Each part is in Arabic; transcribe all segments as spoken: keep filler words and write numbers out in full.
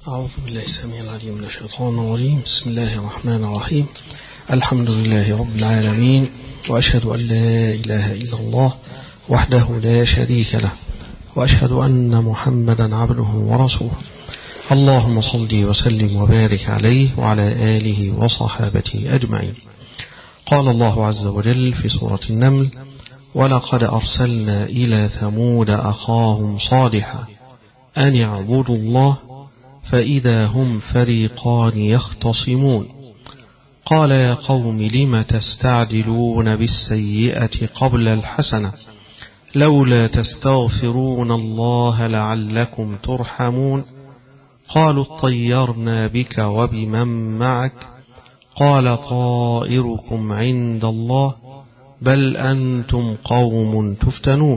أعوذ بالله السميع العليم من الشيطان الرجيم. بسم الله الرحمن الرحيم. الحمد لله رب العالمين، وأشهد أن لا إله إلا الله وحده لا شريك له، وأشهد أن محمدا عبده ورسوله. اللهم صل وسلم وبارك عليه وعلى آله وصحابته أجمعين. قال الله عز وجل في سورة النمل: ولقد أرسلنا إلى ثمود أخاهم صالحا أن اعبدوا الله فإذا هم فريقان يختصمون قال يا قوم لم تستعجلون بالسيئة قبل الحسنة لولا تستغفرون الله لعلكم ترحمون قالوا اطيرنا بك وبمن معك قال طائركم عند الله بل أنتم قوم تفتنون.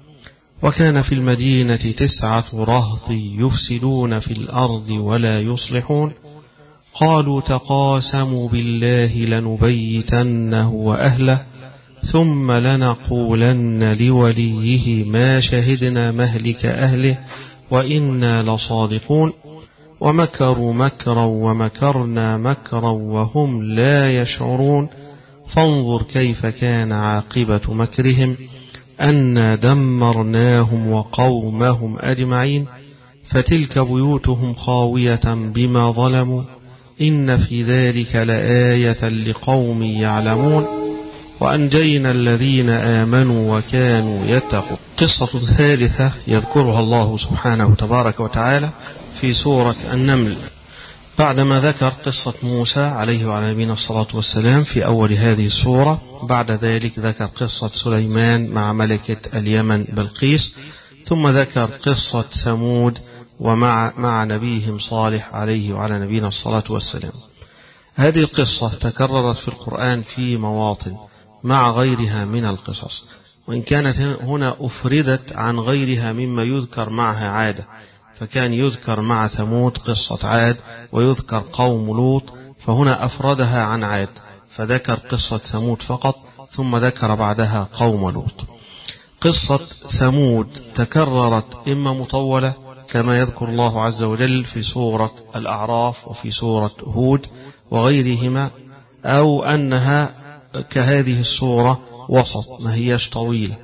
وكان في المدينة تسعة رهط يفسدون في الأرض ولا يصلحون قالوا تقاسموا بالله لنبيتنه وأهله ثم لنقولن لوليه ما شهدنا مهلك أهله وإنا لصادقون ومكروا مكرا ومكرنا مكرا وهم لا يشعرون فانظر كيف كان عاقبة مكرهم أنا دمرناهم وقومهم أجمعين فتلك بيوتهم خاوية بما ظلموا إن في ذلك لآية لقوم يعلمون وأنجينا الذين آمنوا وكانوا يتقون. قصة ثالثة يذكرها الله سبحانه تبارك وتعالى في سورة النمل بعدما ذكر قصة موسى عليه وعلى نبينا الصلاة والسلام في أول هذه السورة. بعد ذلك ذكر قصة سليمان مع ملكة اليمن بلقيس، ثم ذكر قصة ثمود ومع مع نبيهم صالح عليه وعلى نبينا الصلاة والسلام. هذه القصة تكررت في القرآن في مواطن مع غيرها من القصص، وإن كانت هنا أفردت عن غيرها مما يذكر معها عادة، فكان يذكر مع ثمود قصة عاد ويذكر قوم لوط، فهنا أفردها عن عاد فذكر قصة ثمود فقط ثم ذكر بعدها قوم لوط. قصة ثمود تكررت إما مطولة كما يذكر الله عز وجل في سورة الأعراف وفي سورة هود وغيرهما، أو أنها كهذه السورة وسط ما هيش طويلة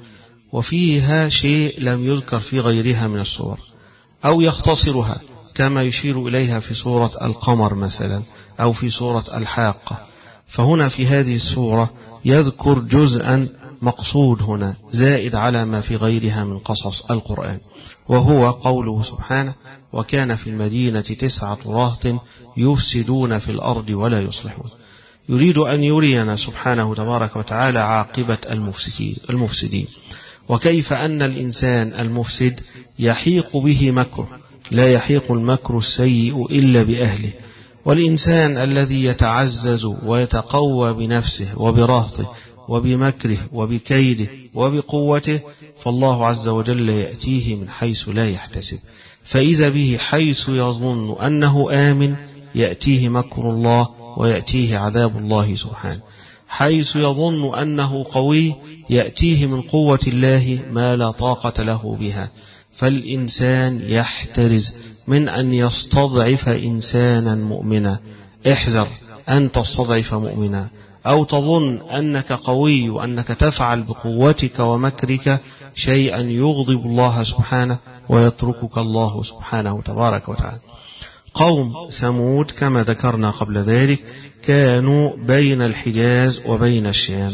وفيها شيء لم يذكر في غيرها من السور، أو يختصرها كما يشير إليها في سورة القمر مثلا أو في سورة الحاقة. فهنا في هذه السورة يذكر جزءا مقصود هنا زائد على ما في غيرها من قصص القرآن، وهو قوله سبحانه: وكان في المدينة تسعة رهط يفسدون في الأرض ولا يصلحون. يريد أن يرينا سبحانه تبارك وتعالى عاقبة المفسدين المفسدين وكيف أن الإنسان المفسد يحيق به مكره، لا يحيق المكر السيء إلا بأهله. والإنسان الذي يتعزز ويتقوى بنفسه وبرهطه وبمكره وبكيده وبقوته فالله عز وجل يأتيه من حيث لا يحتسب، فإذا به حيث يظن أنه آمن يأتيه مكر الله ويأتيه عذاب الله سبحانه، حيث يظن أنه قوي يأتيه من قوة الله ما لا طاقة له بها. فالإنسان يحترز من أن يستضعف إنسانا مؤمنا. احذر أن تستضعف مؤمنا أو تظن أنك قوي وأنك تفعل بقوتك ومكرك شيئا يغضب الله سبحانه ويتركك الله سبحانه تبارك وتعالى. قوم ثمود كما ذكرنا قبل ذلك كانوا بين الحجاز وبين الشام،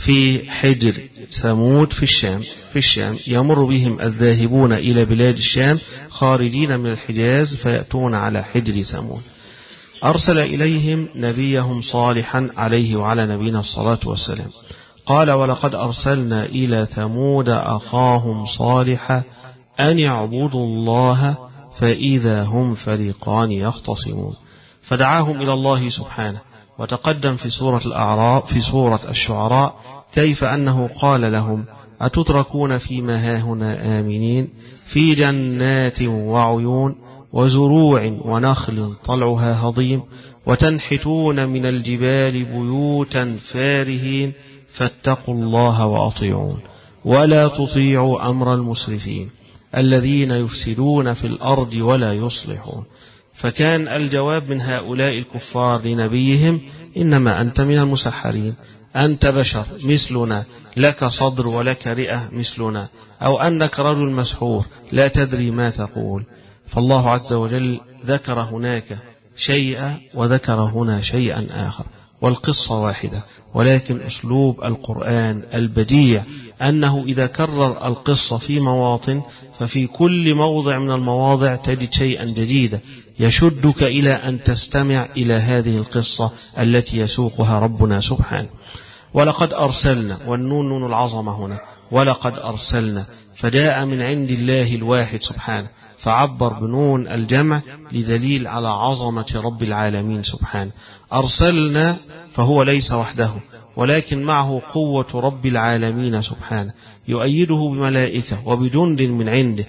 في حجر ثمود في الشام في الشام يمر بهم الذاهبون إلى بلاد الشام خارجين من الحجاز فيأتون على حجر ثمود. أرسل إليهم نبيهم صالحا عليه وعلى نبينا الصلاة والسلام قال: ولقد أرسلنا إلى ثمود أخاهم صالحا أن يعبدوا الله فإذا هم فريقان يختصمون. فدعاهم إلى الله سبحانه. وتقدم في سورة الأعراف في سورة الشعراء كيف أنه قال لهم: أتتركون فيما هاهنا آمنين في جنات وعيون وزروع ونخل طلعها هضيم وتنحتون من الجبال بيوتا فارهين فاتقوا الله وأطيعون ولا تطيعوا أمر المسرفين الذين يفسدون في الأرض ولا يصلحون فكان الجواب من هؤلاء الكفار لنبيهم: إنما أنت من المسحرين، أنت بشر مثلنا، لك صدر ولك رئة مثلنا، أو أنك رجل مسحور لا تدري ما تقول. فالله عز وجل ذكر هناك شيئا وذكر هنا شيئا آخر، والقصة واحدة، ولكن أسلوب القرآن البديع أنه إذا كرر القصة في مواطن ففي كل موضع من المواضع تجد شيئا جديدا يشدك إلى أن تستمع إلى هذه القصة التي يسوقها ربنا سبحانه. ولقد أرسلنا، والنون نون العظمة هنا، ولقد أرسلنا، فجاء من عند الله الواحد سبحانه، فعبر بنون الجمع لدليل على عظمة رب العالمين سبحانه. أرسلنا فهو ليس وحده، ولكن معه قوة رب العالمين سبحانه، يؤيده بملائكة وبجند من عنده.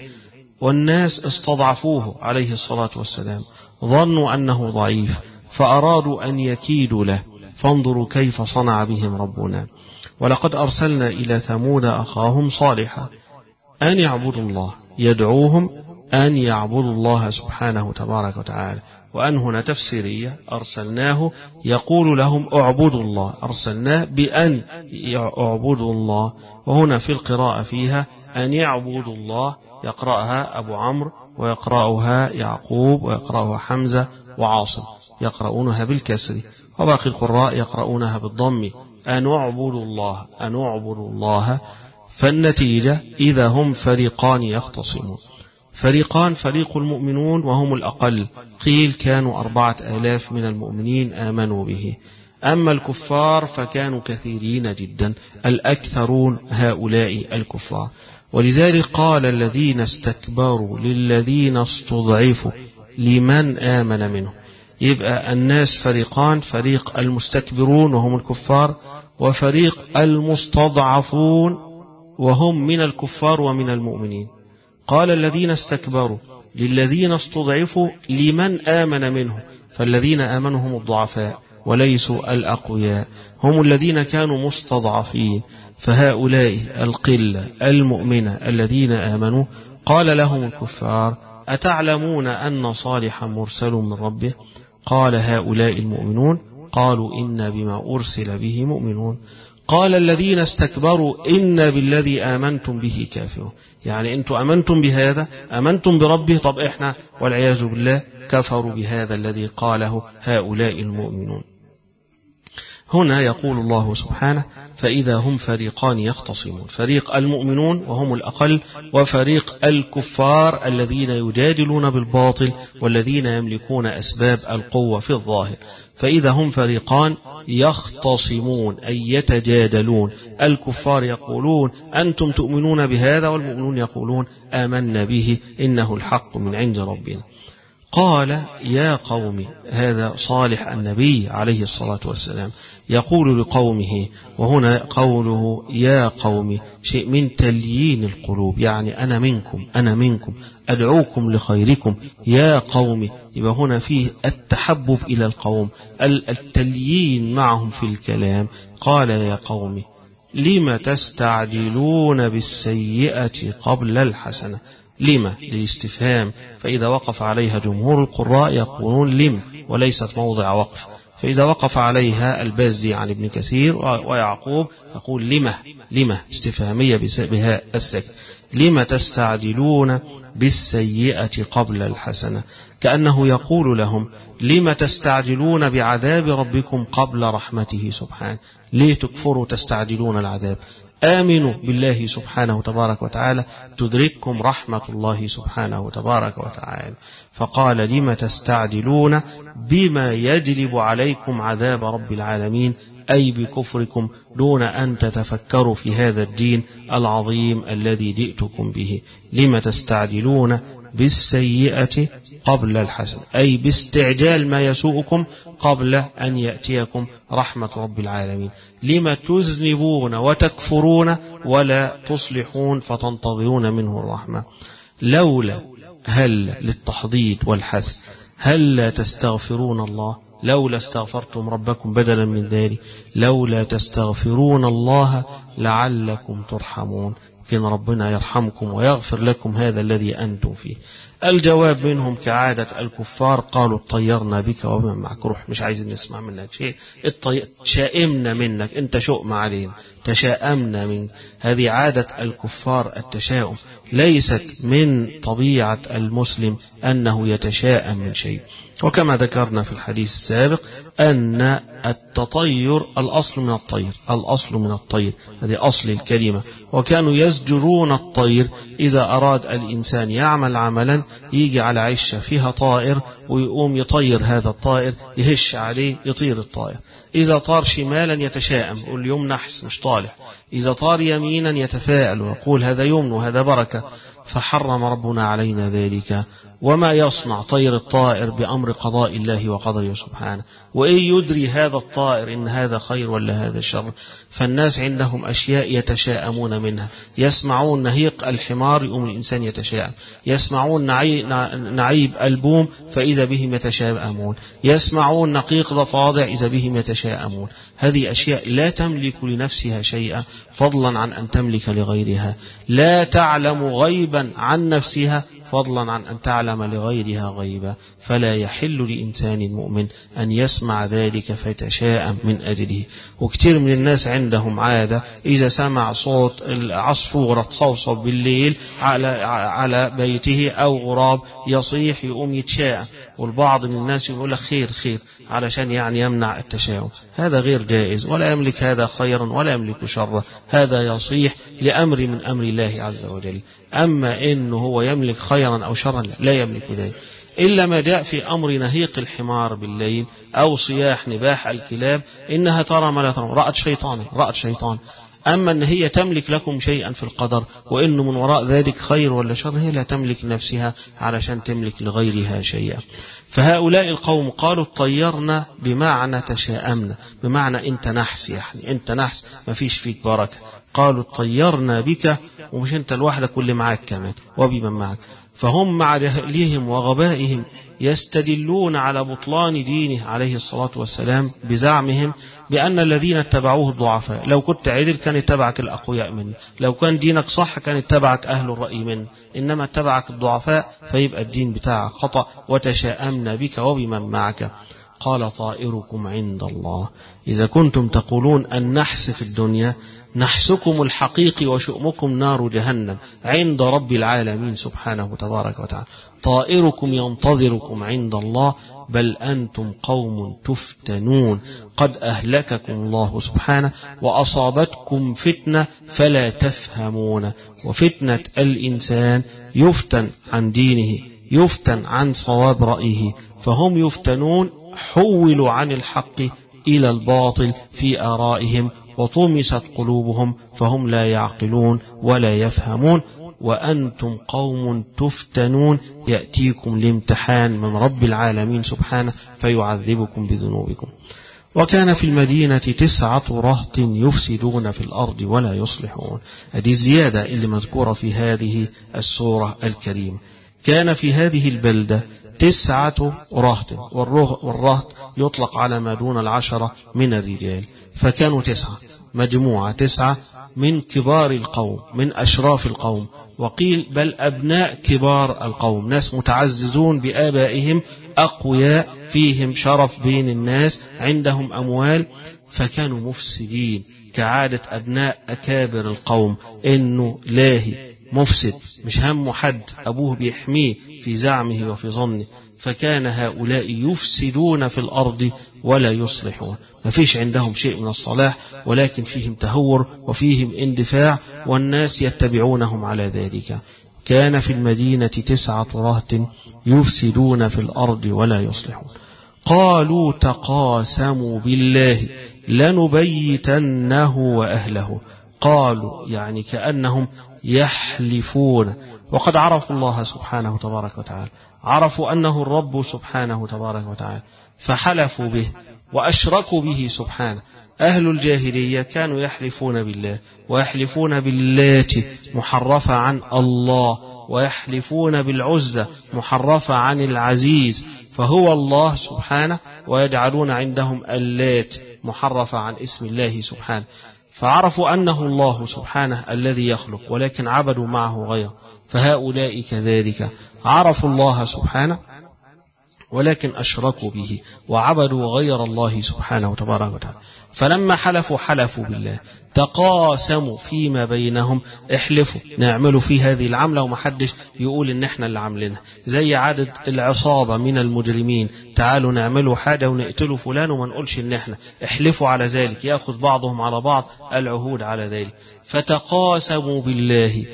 والناس استضعفوه عليه الصلاة والسلام، ظنوا أنه ضعيف فأرادوا أن يكيدوا له، فانظروا كيف صنع بهم ربنا. ولقد أرسلنا إلى ثمود أخاهم صالحا أن يعبدوا الله، يدعوهم أن يعبدوا الله سبحانه تبارك وتعالى. وأن هنا تفسيرية، أرسلناه يقول لهم اعبدوا الله، أرسلناه بأن يعبدوا الله. وهنا في القراءة فيها أن يعبدوا الله، يقرأها أبو عمرو ويقرأها يعقوب ويقرأها حمزة وعاصم، يقرؤونها بالكسر، وباقي القراء يقرؤونها بالضم، أن اعبدوا الله، أن اعبدوا الله. فالنتيجة إذا هم فريقان يختصمون. فريقان: فريق المؤمنون وهم الأقل، قيل كانوا أربعة آلاف من المؤمنين آمنوا به. أما الكفار فكانوا كثيرين جدا، الأكثرون هؤلاء الكفار. ولذلك قال الذين استكبروا للذين استضعفوا لمن آمن منهم. يبقى الناس فريقان: فريق المستكبرون وهم الكفار، وفريق المستضعفون وهم من الكفار ومن المؤمنين. قال الذين استكبروا للذين استضعفوا لمن آمن منهم، فالذين آمنوا هم الضعفاء وليسوا الأقوياء، هم الذين كانوا مستضعفين. فهؤلاء القلة المؤمنة الذين آمنوا قال لهم الكفار: أتعلمون أن صالحا مرسل من ربه؟ قال هؤلاء المؤمنون: قالوا إنا بما أرسل به مؤمنون. قال الذين استكبروا إنا بالذي آمنتم به كافرون. يعني أنتم أمنتم بهذا، أمنتم بربه، طب إحنا والعياذ بالله كفروا بهذا الذي قاله هؤلاء المؤمنون. هنا يقول الله سبحانه: فإذا هم فريقان يختصمون، فريق المؤمنون وهم الأقل، وفريق الكفار الذين يجادلون بالباطل والذين يملكون أسباب القوة في الظاهر. فإذا هم فريقان يختصمون أي يتجادلون، الكفار يقولون أنتم تؤمنون بهذا، والمؤمنون يقولون آمنا به إنه الحق من عند ربنا. قال: يا قوم، هذا صالح النبي عليه الصلاة والسلام يقول لقومه، وهنا قوله يا قوم شيء من تليين القلوب، يعني أنا منكم، أنا منكم أدعوكم لخيركم يا قوم. يبقى هنا فيه التحبب إلى القوم، التليين معهم في الكلام. قال: يا قوم لم تستعجلون بالسيئة قبل الحسنة. لما للاستفهام، فإذا وقف عليها جمهور القراء يقولون لم، وليست موضع وقف. فإذا وقف عليها البزي عن ابن كثير ويعقوب يقول لما، لما استفهامية بها السكت. لما تستعجلون بالسيئة قبل الحسنة، كأنه يقول لهم لما تستعجلون بعذاب ربكم قبل رحمته سبحانه. ليه تكفروا تستعجلون العذاب؟ آمنوا بالله سبحانه تبارك وتعالى تدرككم رحمة الله سبحانه تبارك وتعالى. فقال لما تستعجلون بما يجلب عليكم عذاب رب العالمين، أي بكفركم دون أن تتفكروا في هذا الدين العظيم الذي جئتكم به. لما تستعجلون بالسيئة قبل الحسن، أي باستعجال ما يسوءكم قبل أن يأتيكم رحمة رب العالمين. لما تذنبون وتكفرون ولا تصلحون فتنتظرون منه الرحمة. لولا، هل للتحضيض والحث، هل لا تستغفرون الله؟ لولا استغفرتم ربكم بدلا من ذلك، لولا تستغفرون الله لعلكم ترحمون، كان ربنا يرحمكم ويغفر لكم هذا الذي أنتم فيه. الجواب منهم كعادة الكفار قالوا اطيرنا بك وبمن معك، روح مش عايزين نسمع منك شيء، تشائمنا منك، انت شؤم علينا، تشاءمنا منك. هذه عادة الكفار التشاؤم، ليست من طبيعة المسلم أنه يتشاءم من شيء. وكما ذكرنا في الحديث السابق أن التطير الأصل من الطير، الأصل من الطير، هذه أصل الكلمة. وكانوا يزجرون الطير إذا أراد الإنسان يعمل عملا، يجي على عشة فيها طائر ويقوم يطير هذا الطائر، يهش عليه يطير الطائر. إذا طار شمالا يتشائم يقول يوم نحس مش طالع، إذا طار يمينا يتفاءل ويقول هذا يمن وهذا بركة. فحرم ربنا علينا ذلك. وما يصنع طير الطائر بأمر قضاء الله وقدره سبحانه، وإن يدري هذا الطائر إن هذا خير ولا هذا شر. فالناس عندهم أشياء يتشاءمون منها، يسمعون نهيق الحمار يقوم الإنسان يتشاءم، يسمعون نعيب البوم فإذا بهم يتشاءمون، يسمعون نقيق ضفادع إذا بهم يتشاءمون. هذه أشياء لا تملك لنفسها شيئا فضلا عن أن تملك لغيرها، لا تعلم غيبا عن نفسها فضلا عن أن تعلم لغيرها غيبا. فلا يحل لإنسان مؤمن أن يسمع ذلك فيتشاءم من أجله. وكثير من الناس عندهم عادة إذا سمع صوت العصفورة تصوصو بالليل على على بيته أو غراب يصيح يقوم يتشاءم، والبعض من الناس يقول لك خير خير علشان يعني يمنع التشاؤم. هذا غير جائز، ولا يملك هذا خيرا ولا يملك شرا، هذا يصيح لأمر من أمر الله عز وجل. أما إنه هو يملك خيرا أو شرا لا يملك ذلك، إلا ما جاء في أمر نهيق الحمار بالليل أو صياح نباح الكلاب، إنها ترى ما لا ترى، رأت شيطان رأت شيطان. أما أن هي تملك لكم شيئا في القدر وإنه من وراء ذلك خير ولا شر، هي لا تملك نفسها علشان تملك لغيرها شيئا. فهؤلاء القوم قالوا طيرنا بمعنى تشاءمنا، بمعنى أنت نحس، يعني أنت نحس ما فيش فيك بركة. قالوا طيرنا بك، ومش أنت لوحدك واللي معاك كمان وبمن معك. فهم مع جهلهم وغبائهم يستدلون على بطلان دينه عليه الصلاة والسلام بزعمهم بأن الذين اتبعوه الضعفاء. لو كنت عدل كان اتبعك الأقوياء منه، لو كان دينك صح كان اتبعك أهل الرأي منه، إنما اتبعك الضعفاء فيبقى الدين بتاعك خطأ. وتشاءمنا بك وبمن معك. قال طائركم عند الله. إذا كنتم تقولون النحس في الدنيا، نحسكم الحقيقي وشؤمكم نار جهنم عند رب العالمين سبحانه تبارك وتعالى. طائركم ينتظركم عند الله، بل أنتم قوم تفتنون، قد أهلككم الله سبحانه وأصابتكم فتنة فلا تفهمون. وفتنة الإنسان يفتن عن دينه، يفتن عن صواب رأيه، فهم يفتنون، حولوا عن الحق إلى الباطل في آرائهم وطمست قلوبهم فهم لا يعقلون ولا يفهمون. وأنتم قوم تفتنون، يأتيكم الامتحان من رب العالمين سبحانه فيعذبكم بذنوبكم. وكان في المدينة تسعة رهط يفسدون في الأرض ولا يصلحون. هذه الزيادة اللي مذكورة في هذه السورة الكريمة. كان في هذه البلدة تسعة رهط، والرهط يطلق على ما دون العشرة من الرجال، فكانوا تسعة، مجموعة تسعة من كبار القوم، من أشراف القوم، وقيل بل أبناء كبار القوم، ناس متعززون بآبائهم، أقوياء فيهم شرف بين الناس، عندهم أموال، فكانوا مفسدين كعادة أبناء أكابر القوم، إنه لاهي مفسد مش همه حد، أبوه بيحميه في زعمه وفي ظنه. فكان هؤلاء يفسدون في الأرض ولا يصلحون، ما فيش عندهم شيء من الصلاح، ولكن فيهم تهور وفيهم اندفاع، والناس يتبعونهم على ذلك. كان في المدينة تسعة رهط يفسدون في الأرض ولا يصلحون. قالوا تقاسموا بالله لنبيتنه وأهله. قالوا يعني كأنهم يحلفون، وقد عرفوا الله سبحانه تبارك وتعالى، عرفوا أنه الرب سبحانه تبارك وتعالى، فحلفوا به وأشركوا به سبحانه. أهل الجاهلية كانوا يحلفون بالله، ويحلفون باللات محرفة عن الله، ويحلفون بالعزة محرفة عن العزيز فهو الله سبحانه، ويجعلون عندهم اللات محرفة عن اسم الله سبحانه. فعرفوا أنه الله سبحانه الذي يخلق، ولكن عبدوا معه غيره. فهؤلاء كذلك عرفوا الله سبحانه ولكن أشركوا به وعبدوا غير الله سبحانه وتبارك وتعالى. فلما حلفوا حلفوا بالله، تقاسموا فيما بينهم، احلفوا نعملوا في هذه العملة ومحدش يقول ان احنا اللي عاملينها، زي عدد العصابة من المجرمين، تعالوا نعملوا حاجة ونقتلوا فلان وما نقولش ان احنا، احلفوا على ذلك، يأخذ بعضهم على بعض العهود على ذلك. فتقاسموا بالله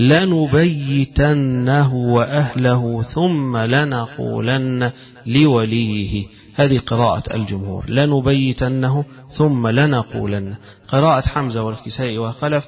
لنبيتنه وأهله ثم لنقولن لوليه. هذه قراءة الجمهور، لنبيتنه ثم لنقولن. قراءة حمزة والكسائي وخلف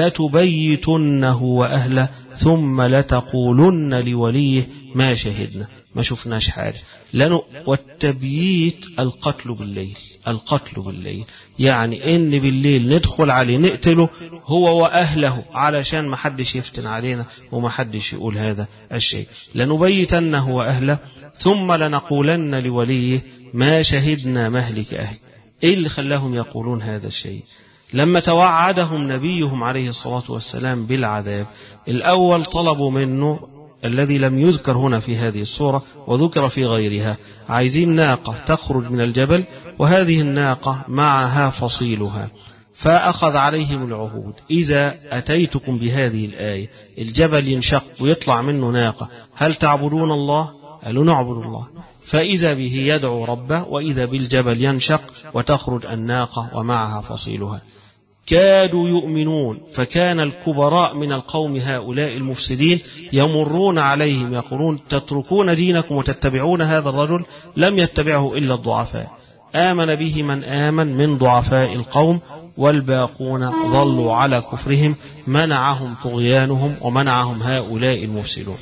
لتبيتنه وأهله ثم لتقولن لوليه ما شهدنا، ما شفناش حاجة. لنو والتبييت القتل بالليل، القتل بالليل يعني ان بالليل ندخل عليه نقتله هو وأهله علشان ما حدش يفتن علينا وما حدش يقول هذا الشيء. لنبيتنه وأهله ثم لنقولن لوليه ما شهدنا مهلك أهل. ايه اللي خلاهم يقولون هذا الشيء؟ لما توعدهم نبيهم عليه الصلاة والسلام بالعذاب، الأول طلبوا منه الذي لم يذكر هنا في هذه الصورة وذكر في غيرها، عايزين ناقة تخرج من الجبل وهذه الناقة معها فصيلها. فأخذ عليهم العهود، إذا أتيتكم بهذه الآية الجبل ينشق ويطلع منه ناقة، هل تعبدون الله؟ قالوا نعبد الله. فإذا به يدعو ربه، وإذا بالجبل ينشق وتخرج الناقة ومعها فصيلها. كادوا يؤمنون، فكان الكبراء من القوم هؤلاء المفسدين يمرون عليهم يقولون تتركون دينكم وتتبعون هذا الرجل؟ لم يتبعه إلا الضعفاء، آمن به من آمن من ضعفاء القوم، والباقون ظلوا على كفرهم، منعهم طغيانهم ومنعهم هؤلاء المفسدون.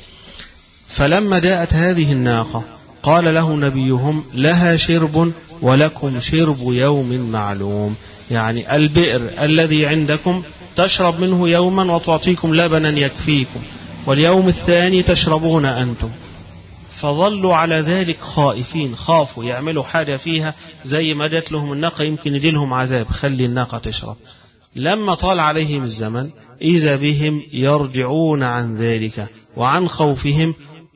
فلما جاءت هذه الناقة قال له نبيهم لها شرب ولكم شرب يوم معلوم، يعني البئر الذي عندكم تشرب منه يوما وتعطيكم لبنا يكفيكم، واليوم الثاني تشربون أنتم. فظلوا على ذلك خائفين، خافوا يعملوا حاجة فيها زي ما جات لهم الناقة يمكن يجي لهم عذاب، خلي الناقة تشرب. لما طال عليهم الزمن إذا بهم يرجعون عن ذلك وعن خوفهم،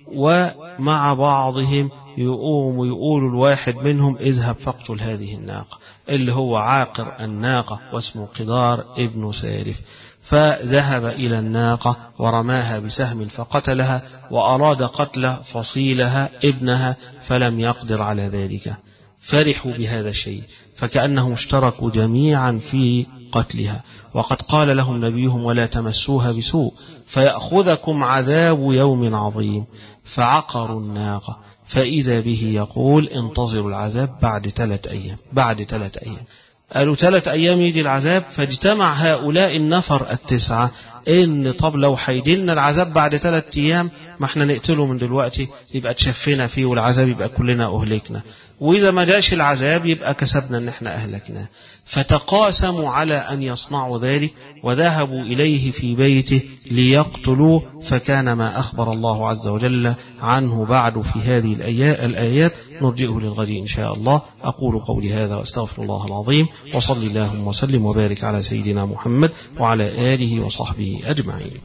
ومع بعضهم يقوم يقول الواحد منهم اذهب فاقتل هذه الناقة، اللي هو عاقر الناقة واسمه قدار ابن سالف. فذهب إلى الناقة ورماها بسهم فقتلها، وأراد قتل فصيلها ابنها فلم يقدر على ذلك. فرحوا بهذا الشيء، فكأنهم اشتركوا جميعا في قتلها. وقد قال لهم نبيهم ولا تمسوها بسوء فيأخذكم عذاب يوم عظيم. فعقروا الناقة، فإذا به يقول انتظروا العذاب بعد ثلاث أيام. بعد ثلاث أيام قالوا ثلاث أيام يجي العذاب. فاجتمع هؤلاء النفر التسعة إن طب لو حيدلنا العذاب بعد ثلاث أيام ما احنا نقتله من دلوقتي يبقى تشفينا فيه والعذاب يبقى كلنا أهلكنا، وإذا ما جاش العذاب يبقى كسبنا ان احنا أهلكنا. فتقاسموا على أن يصنعوا ذلك وذهبوا إليه في بيته ليقتلوه. فكان ما أخبر الله عز وجل عنه بعد في هذه الآيات نرجئه للغد إن شاء الله. أقول قولي هذا وأستغفر الله العظيم، وصلي اللهم وسلم وبارك على سيدنا محمد وعلى آله وصحبه أجمعين.